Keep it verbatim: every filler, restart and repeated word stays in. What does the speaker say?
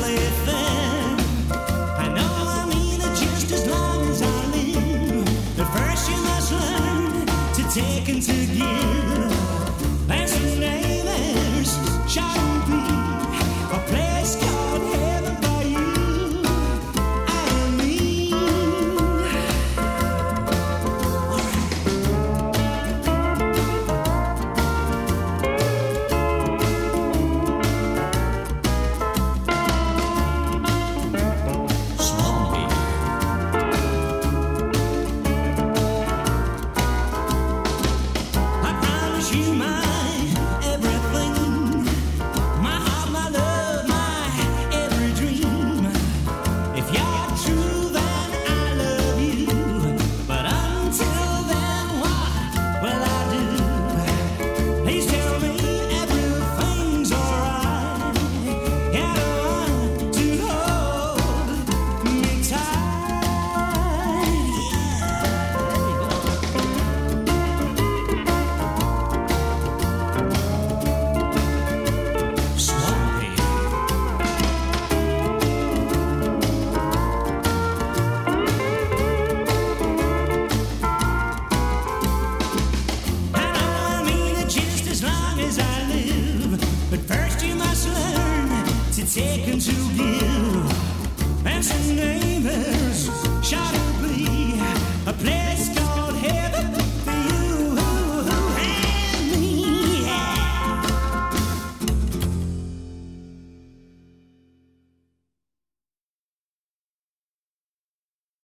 play it fair. I know I mean it just as long as I live. But first you must learn to take and to give. And someday there's sure to be a place called heaven for you and me. Swampy. I promise you my everything, my heart, my love, my every dream. If you're true, then I love you. But until then, what will I do? Please tell me everything's alright. And I want to hold me tight. Swampy. I know I mean it just as long as I live. But first you must learn to take and to give. And someday there's sure to be a place